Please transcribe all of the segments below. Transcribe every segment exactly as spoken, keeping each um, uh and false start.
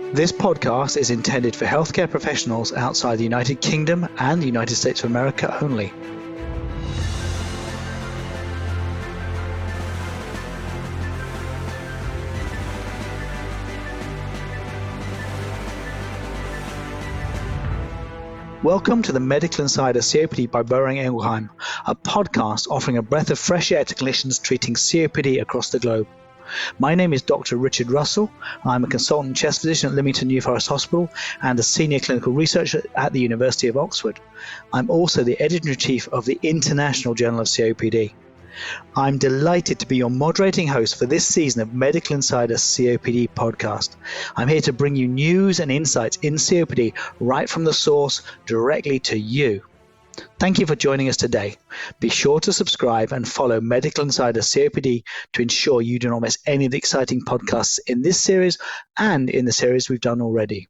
This podcast is intended for healthcare professionals outside the United Kingdom and the United States of America only. Welcome to the Medical Insider C O P D by Boehringer Ingelheim, a podcast offering a breath of fresh air to clinicians treating C O P D across the globe. My name is Doctor Richard Russell. I'm a consultant chest physician at Leamington New Forest Hospital and a senior clinical researcher at the University of Oxford. I'm also the editor-in-chief of the International Journal of C O P D. I'm delighted to be your moderating host for this season of Medical Insider C O P D podcast. I'm here to bring you news and insights in C O P D right from the source directly to you. Thank you for joining us today. Be sure to subscribe and follow Medical Insider C O P D to ensure you do not miss any of the exciting podcasts in this series and in the series we've done already.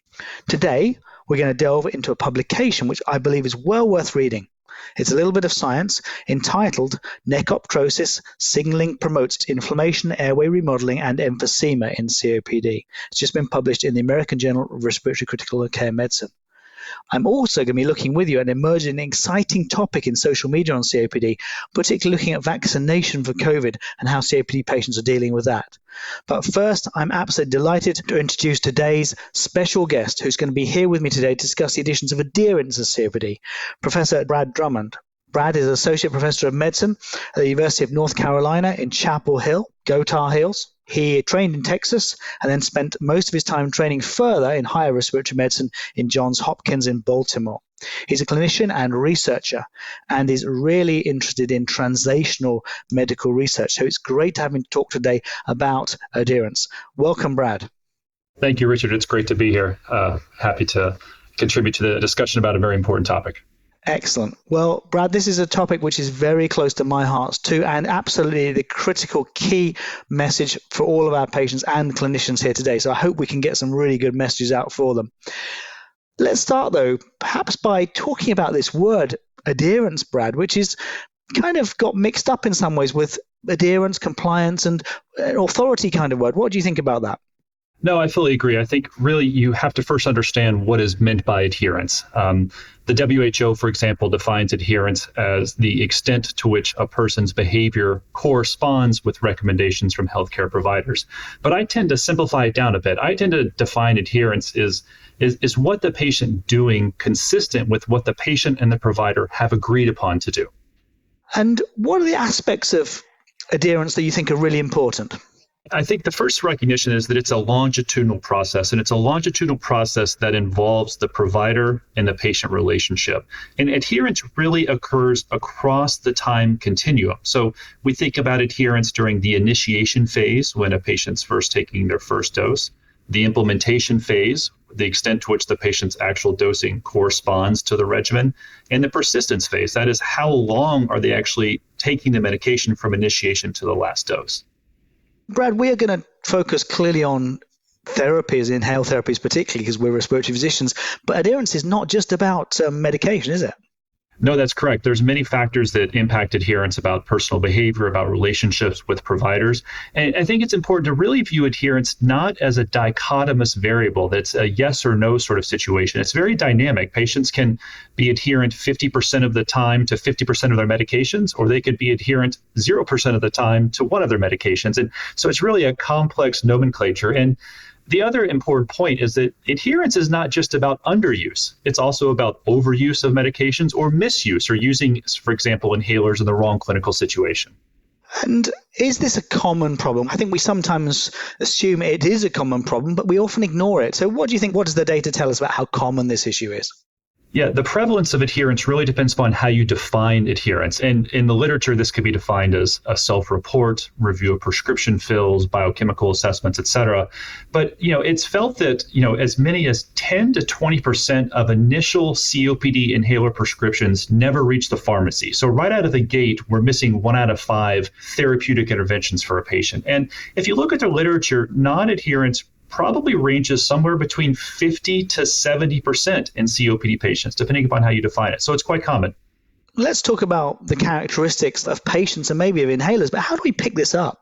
Today, we're going to delve into a publication which I believe is well worth reading. It's a little bit of science entitled Necroptosis Signaling Promotes Inflammation, Airway Remodeling, and Emphysema in C O P D. It's just been published in the American Journal of Respiratory Critical Care Medicine. I'm also going to be looking with you at an emerging exciting topic in social media on C O P D, particularly looking at vaccination for COVID and how C O P D patients are dealing with that. But first, I'm absolutely delighted to introduce today's special guest who's going to be here with me today to discuss the additions of adherence to C O P D, Professor Brad Drummond. Brad is Associate Professor of Medicine at the University of North Carolina in Chapel Hill, Go Tar Heels. He trained in Texas and then spent most of his time training further in higher respiratory medicine in Johns Hopkins in Baltimore. He's a clinician and researcher and is really interested in translational medical research. So it's great to have him talk today about adherence. Welcome, Brad. Thank you, Richard. It's great to be here. Uh, happy to contribute to the discussion about a very important topic. Excellent. Well, Brad, this is a topic which is very close to my heart too, and absolutely the critical key message for all of our patients and clinicians here today. So I hope we can get some really good messages out for them. Let's start, though, perhaps by talking about this word adherence, Brad, which is kind of got mixed up in some ways with adherence, compliance, and an authority kind of word. What do you think about that? No, I fully agree. I think really you have to first understand what is meant by adherence. Um, the W H O, for example, defines adherence as the extent to which a person's behavior corresponds with recommendations from healthcare providers. But I tend to simplify it down a bit. I tend to define adherence as is, is what the patient doing consistent with what the patient and the provider have agreed upon to do. And what are the aspects of adherence that you think are really important? I think the first recognition is that it's a longitudinal process, and it's a longitudinal process that involves the provider and the patient relationship. And adherence really occurs across the time continuum. So we think about adherence during the initiation phase when a patient's first taking their first dose, the implementation phase, the extent to which the patient's actual dosing corresponds to the regimen, and the persistence phase. That is, how long are they actually taking the medication from initiation to the last dose? Brad, we are going to focus clearly on therapies, inhaled therapies particularly, because we're respiratory physicians. But adherence is not just about um, medication, is it? No, that's correct. There's many factors that impact adherence about personal behavior, about relationships with providers. And I think it's important to really view adherence not as a dichotomous variable that's a yes or no sort of situation. It's very dynamic. Patients can be adherent fifty percent of the time to fifty percent of their medications, or they could be adherent zero percent of the time to one of their medications. And so it's really a complex nomenclature. And the other important point is that adherence is not just about underuse. It's also about overuse of medications or misuse or using, for example, inhalers in the wrong clinical situation. And is this a common problem? I think we sometimes assume it is a common problem, but we often ignore it. So what do you think, what does the data tell us about how common this issue is? Yeah, the prevalence of adherence really depends upon how you define adherence. And in the literature, this could be defined as a self-report, review of prescription fills, biochemical assessments, et cetera. But, you know, it's felt that, you know, as many as ten to twenty percent of initial C O P D inhaler prescriptions never reach the pharmacy. So right out of the gate, we're missing one out of five therapeutic interventions for a patient. And if you look at the literature, non-adherence probably ranges somewhere between fifty to seventy percent in C O P D patients, depending upon how you define it. So it's quite common. Let's talk about the characteristics of patients and maybe of inhalers, but how do we pick this up?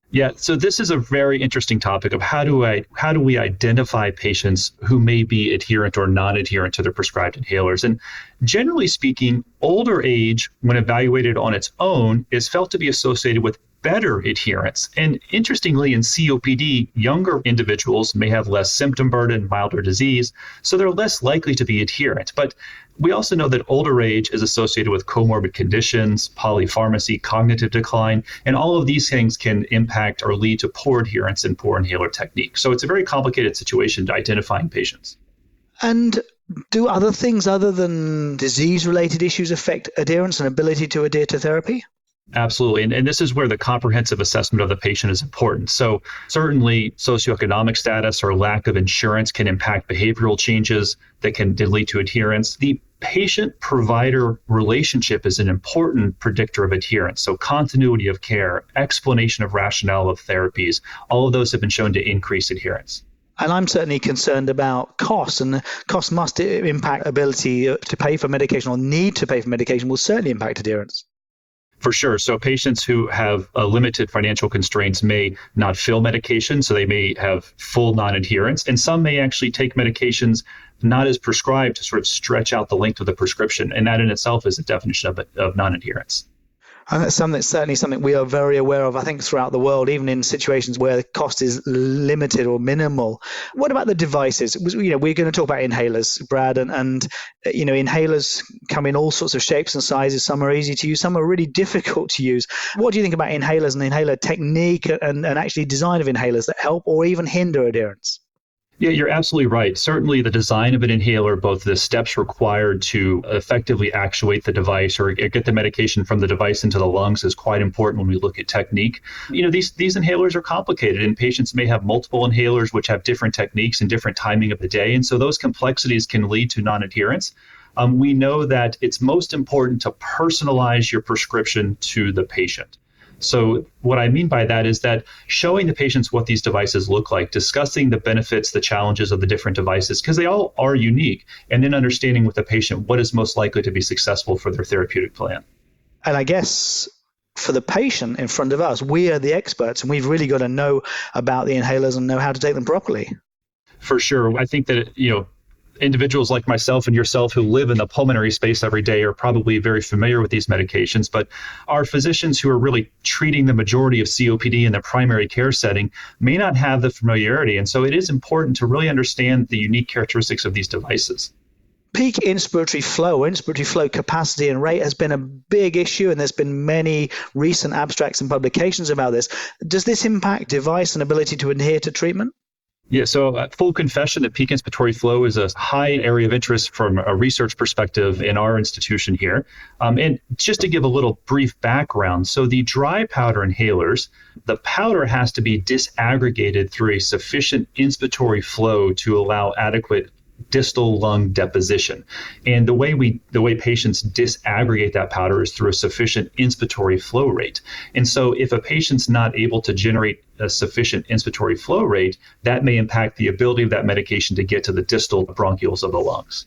Yeah, so this is a very interesting topic of how do I how do we identify patients who may be adherent or non-adherent to their prescribed inhalers? And generally speaking, older age, when evaluated on its own, is felt to be associated with better adherence. And interestingly, in C O P D, younger individuals may have less symptom burden, milder disease, so they're less likely to be adherent. But we also know that older age is associated with comorbid conditions, polypharmacy, cognitive decline, and all of these things can impact or lead to poor adherence and poor inhaler technique. So it's a very complicated situation to identifying patients. And do other things other than disease-related issues affect adherence and ability to adhere to therapy? Absolutely. And, and this is where the comprehensive assessment of the patient is important. So certainly socioeconomic status or lack of insurance can impact behavioral changes that can lead to adherence. The patient-provider relationship is an important predictor of adherence. So continuity of care, explanation of rationale of therapies, all of those have been shown to increase adherence. And I'm certainly concerned about costs, and costs must impact ability to pay for medication, or need to pay for medication will certainly impact adherence. For sure. So patients who have uh, limited financial constraints may not fill medication, so they may have full non-adherence. And some may actually take medications not as prescribed to sort of stretch out the length of the prescription. And that in itself is a definition of, of non-adherence. And that's something that's certainly something we are very aware of, I think, throughout the world, even in situations where the cost is limited or minimal. What about the devices? You know, we're going to talk about inhalers, Brad, and, and you know, inhalers come in all sorts of shapes and sizes. Some are easy to use, some are really difficult to use. What do you think about inhalers and inhaler technique and, and actually design of inhalers that help or even hinder adherence? Yeah, you're absolutely right. Certainly the design of an inhaler, both the steps required to effectively actuate the device or get the medication from the device into the lungs is quite important when we look at technique. You know, these, these inhalers are complicated, and patients may have multiple inhalers which have different techniques and different timing of the day. And so those complexities can lead to non-adherence. Um, we know that it's most important to personalize your prescription to the patient. So what I mean by that is that showing the patients what these devices look like, discussing the benefits, the challenges of the different devices, because they all are unique, and then understanding with the patient what is most likely to be successful for their therapeutic plan. And I guess for the patient in front of us, we are the experts, and we've really got to know about the inhalers and know how to take them properly. For sure. I think that, you know, individuals like myself and yourself who live in the pulmonary space every day are probably very familiar with these medications, but our physicians who are really treating the majority of C O P D in the primary care setting may not have the familiarity. And so it is important to really understand the unique characteristics of these devices. Peak inspiratory flow, inspiratory flow capacity and rate has been a big issue, and there's been many recent abstracts and publications about this. Does this impact device and ability to adhere to treatment? Yeah, so uh, full confession that peak inspiratory flow is a high area of interest from a research perspective in our institution here. Um, and just to give a little brief background, so the dry powder inhalers, the powder has to be disaggregated through a sufficient inspiratory flow to allow adequate distal lung deposition. And the way we the way patients disaggregate that powder is through a sufficient inspiratory flow rate. And so if a patient's not able to generate a sufficient inspiratory flow rate, that may impact the ability of that medication to get to the distal bronchioles of the lungs.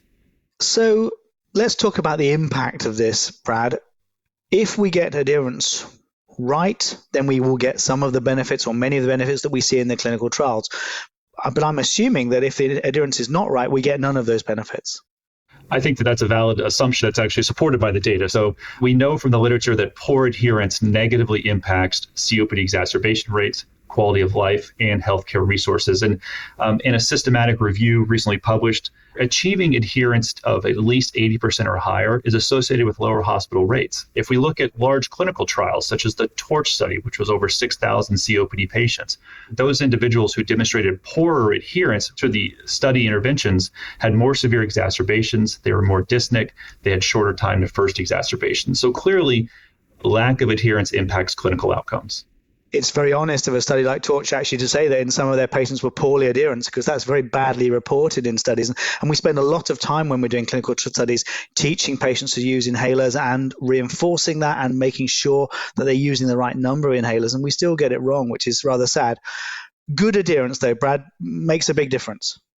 So let's talk about the impact of this, Brad. If we get adherence right, then we will get some of the benefits or many of the benefits that we see in the clinical trials. But I'm assuming that if the adherence is not right, we get none of those benefits. I think that that's a valid assumption that's actually supported by the data. So we know from the literature that poor adherence negatively impacts C O P D exacerbation rates, quality of life, and healthcare resources. And um, in a systematic review recently published, achieving adherence of at least eighty percent or higher is associated with lower hospital rates. If we look at large clinical trials, such as the TORCH study, which was over six thousand C O P D patients, those individuals who demonstrated poorer adherence to the study interventions had more severe exacerbations, they were more dyspneic, they had shorter time to first exacerbation. So clearly, lack of adherence impacts clinical outcomes. It's very honest of a study like TORCH actually to say that in some of their patients were poorly adherent, because that's very badly reported in studies. And we spend a lot of time when we're doing clinical studies teaching patients to use inhalers and reinforcing that and making sure that they're using the right number of inhalers. And we still get it wrong, which is rather sad. Good adherence, though, Brad, makes a big difference.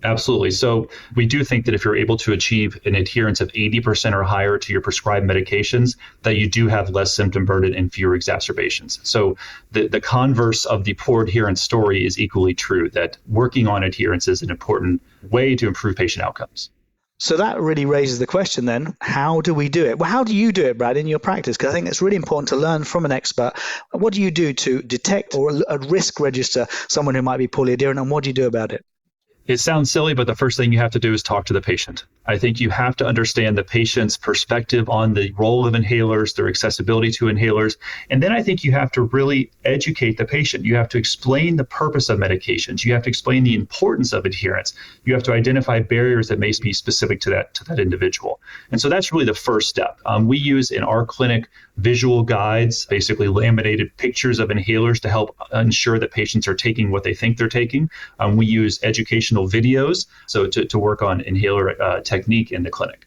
Absolutely. So we do think that if you're able to achieve an adherence of eighty percent or higher to your prescribed medications, that you do have less symptom burden and fewer exacerbations. So the, the converse of the poor adherence story is equally true, that working on adherence is an important way to improve patient outcomes. So that really raises the question then, how do we do it? Well, how do you do it, Brad, in your practice? Because I think it's really important to learn from an expert. What do you do to detect or at risk register someone who might be poorly adherent, and what do you do about it? It sounds silly, but the first thing you have to do is talk to the patient. I think you have to understand the patient's perspective on the role of inhalers, their accessibility to inhalers. And then I think you have to really educate the patient. You have to explain the purpose of medications. You have to explain the importance of adherence. You have to identify barriers that may be specific to that, to that individual. And so that's really the first step. Um, we use in our clinic visual guides, basically laminated pictures of inhalers to help ensure that patients are taking what they think they're taking. Um, we use educational videos so to, to work on inhaler uh, technique in the clinic.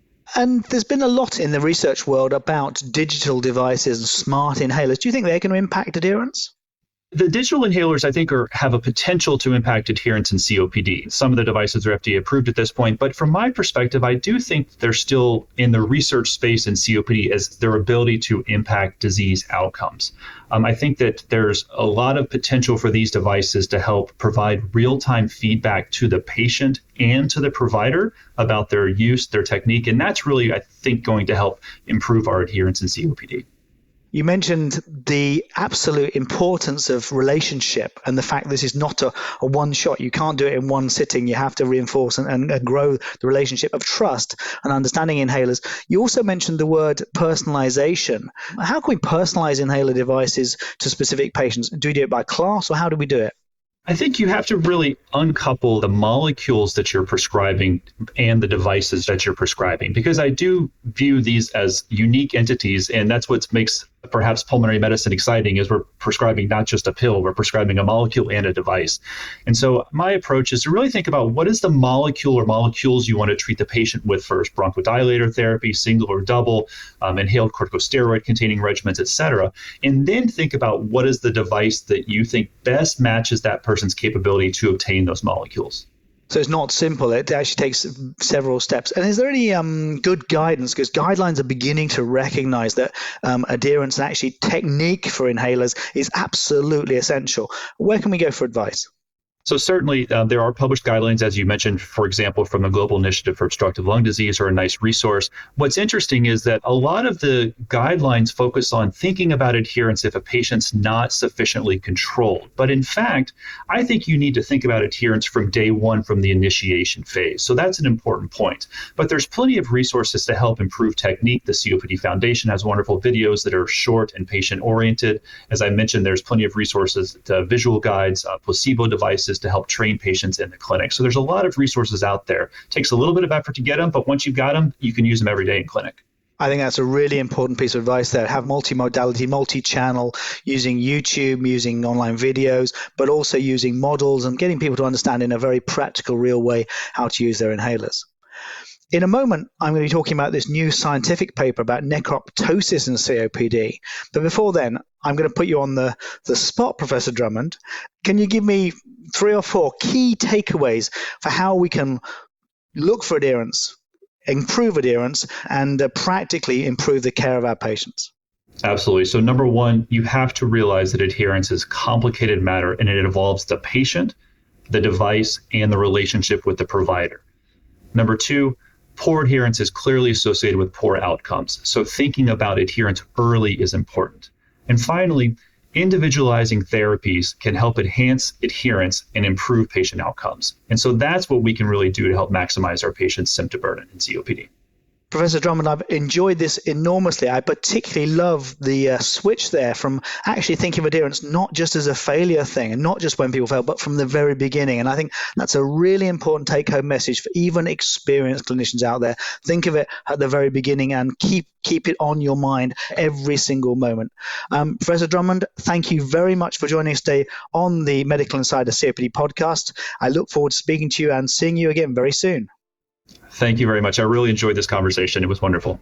And there's been a lot in the research world about digital devices and smart inhalers. Do you think they're going to impact adherence? The digital inhalers, I think, are, have a potential to impact adherence in C O P D. Some of the devices are F D A approved at this point, but from my perspective, I do think they're still in the research space in C O P D as their ability to impact disease outcomes. Um, I think that there's a lot of potential for these devices to help provide real-time feedback to the patient and to the provider about their use, their technique, and that's really, I think, going to help improve our adherence in C O P D. You mentioned the absolute importance of relationship and the fact this is not a, a one shot. You can't do it in one sitting. You have to reinforce and, and, and grow the relationship of trust and understanding inhalers. You also mentioned the word personalization. How can we personalize inhaler devices to specific patients? Do we do it by class, or how do we do it? I think you have to really uncouple the molecules that you're prescribing and the devices that you're prescribing, because I do view these as unique entities, and that's what makes perhaps pulmonary medicine exciting, is we're prescribing not just a pill, we're prescribing a molecule and a device. And so my approach is to really think about what is the molecule or molecules you want to treat the patient with first: bronchodilator therapy, single or double, um, inhaled corticosteroid containing regimens, et cetera. And then think about what is the device that you think best matches that person's capability to obtain those molecules. So it's not simple. It actually takes several steps. And is there any um, good guidance? Because guidelines are beginning to recognize that um, adherence and actually technique for inhalers is absolutely essential. Where can we go for advice? So certainly uh, there are published guidelines, as you mentioned, for example, from the Global Initiative for Obstructive Lung Disease, are a nice resource. What's interesting is that a lot of the guidelines focus on thinking about adherence if a patient's not sufficiently controlled. But in fact, I think you need to think about adherence from day one, from the initiation phase. So that's an important point. But there's plenty of resources to help improve technique. The C O P D Foundation has wonderful videos that are short and patient-oriented. As I mentioned, there's plenty of resources, to visual guides, uh, placebo devices, to help train patients in the clinic. So there's a lot of resources out there. It takes a little bit of effort to get them, but once you've got them, you can use them every day in clinic. I think that's a really important piece of advice there. Have multimodality, multi-channel, using YouTube, using online videos, but also using models and getting people to understand in a very practical, real way how to use their inhalers. In a moment, I'm going to be talking about this new scientific paper about necroptosis and C O P D. But before then, I'm going to put you on the, the spot, Professor Drummond. Can you give me three or four key takeaways for how we can look for adherence, improve adherence, and uh, practically improve the care of our patients? Absolutely. So number one, you have to realize that adherence is a complicated matter, and it involves the patient, the device, and the relationship with the provider. Number two, poor adherence is clearly associated with poor outcomes. So thinking about adherence early is important. And finally, individualizing therapies can help enhance adherence and improve patient outcomes. And so that's what we can really do to help maximize our patients' symptom burden in C O P D. Professor Drummond, I've enjoyed this enormously. I particularly love the uh, switch there from actually thinking of adherence not just as a failure thing and not just when people fail, but from the very beginning. And I think that's a really important take-home message for even experienced clinicians out there. Think of it at the very beginning and keep keep it on your mind every single moment. Um, Professor Drummond, thank you very much for joining us today on the Medical Insider C O P D podcast. I look forward to speaking to you and seeing you again very soon. Thank you very much. I really enjoyed this conversation. It was wonderful.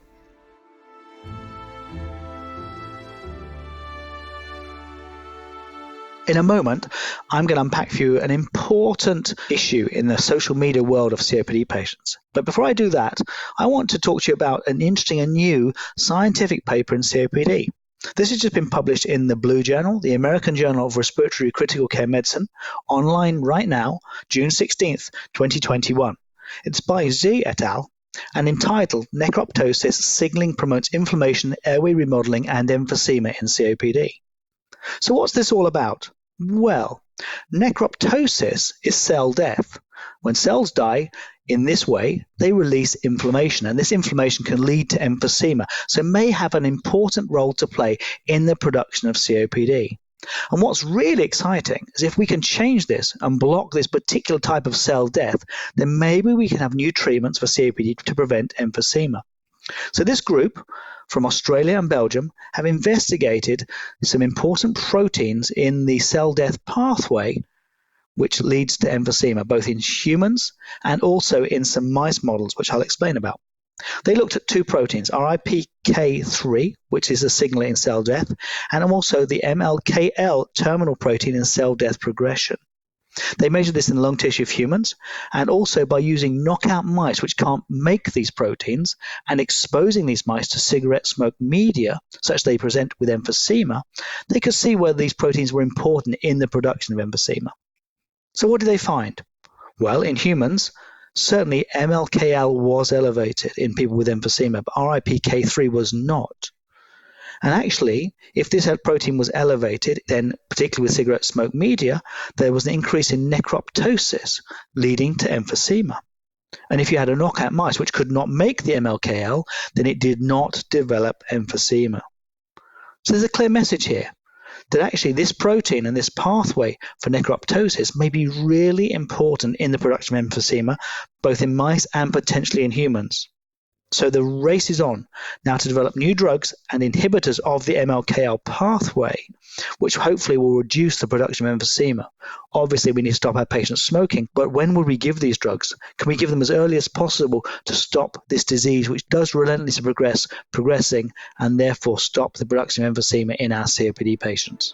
In a moment, I'm going to unpack for you an important issue in the social media world of C O P D patients. But before I do that, I want to talk to you about an interesting and new scientific paper in C O P D. This has just been published in the Blue Journal, the American Journal of Respiratory Critical Care Medicine, online right now, June sixteenth, twenty twenty-one. It's by Zhi et al. And entitled Necroptosis Signaling Promotes Inflammation, Airway Remodeling and Emphysema in C O P D. So what's this all about? Well, necroptosis is cell death. When cells die in this way, they release inflammation, and this inflammation can lead to emphysema, so it may have an important role to play in the production of C O P D. And what's really exciting is if we can change this and block this particular type of cell death, then maybe we can have new treatments for C O P D to prevent emphysema. So this group from Australia and Belgium have investigated some important proteins in the cell death pathway which leads to emphysema, both in humans and also in some mice models, which I'll explain about. They looked at two proteins, R I P K three, which is a signaler in cell death, and also the M L K L terminal protein in cell death progression. They measured this in lung tissue of humans, and also by using knockout mice which can't make these proteins and exposing these mice to cigarette smoke media such they present with emphysema, they could see whether these proteins were important in the production of emphysema. So what did they find? Well, in humans, certainly M L K L was elevated in people with emphysema, but R I P K three was not. And actually, if this protein was elevated, then particularly with cigarette smoke media, there was an increase in necroptosis, leading to emphysema. And if you had a knockout mice which could not make the M L K L, then it did not develop emphysema. So there's a clear message here that actually this protein and this pathway for necroptosis may be really important in the production of emphysema, both in mice and potentially in humans. So the race is on now to develop new drugs and inhibitors of the M L K L pathway, which hopefully will reduce the production of emphysema. Obviously, we need to stop our patients smoking, but when will we give these drugs? Can we give them as early as possible to stop this disease, which does relentlessly progress, progressing, and therefore stop the production of emphysema in our C O P D patients?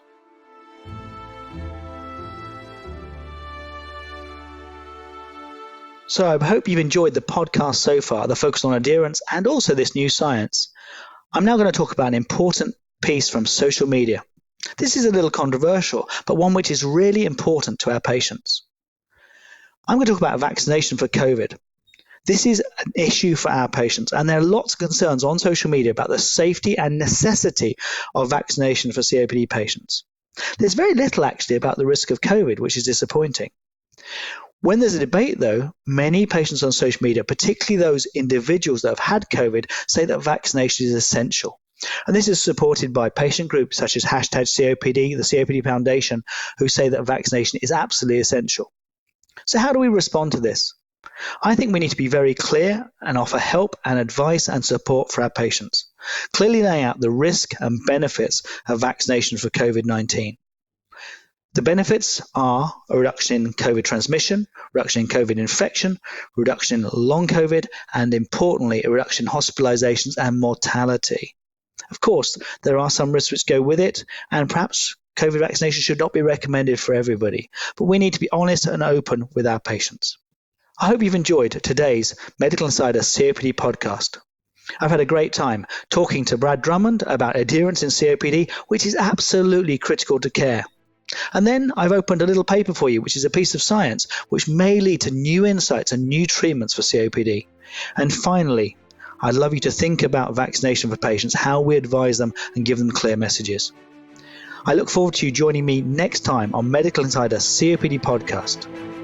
So I hope you've enjoyed the podcast so far, the focus on adherence and also this new science. I'm now going to talk about an important piece from social media. This is a little controversial, but one which is really important to our patients. I'm going to talk about vaccination for COVID. This is an issue for our patients, and there are lots of concerns on social media about the safety and necessity of vaccination for C O P D patients. There's very little actually about the risk of COVID, which is disappointing. When there's a debate, though, many patients on social media, particularly those individuals that have had COVID, say that vaccination is essential. And this is supported by patient groups such as hashtag C O P D, the C O P D Foundation, who say that vaccination is absolutely essential. So how do we respond to this? I think we need to be very clear and offer help and advice and support for our patients, clearly laying out the risk and benefits of vaccination for COVID nineteen. The benefits are a reduction in COVID transmission, reduction in COVID infection, reduction in long COVID, and importantly, a reduction in hospitalizations and mortality. Of course, there are some risks which go with it, and perhaps COVID vaccination should not be recommended for everybody, but we need to be honest and open with our patients. I hope you've enjoyed today's Medical Insider C O P D podcast. I've had a great time talking to Brad Drummond about adherence in C O P D, which is absolutely critical to care. And then I've opened a little paper for you, which is a piece of science, which may lead to new insights and new treatments for C O P D. And finally, I'd love you to think about vaccination for patients, how we advise them and give them clear messages. I look forward to you joining me next time on Medical Insider C O P D podcast.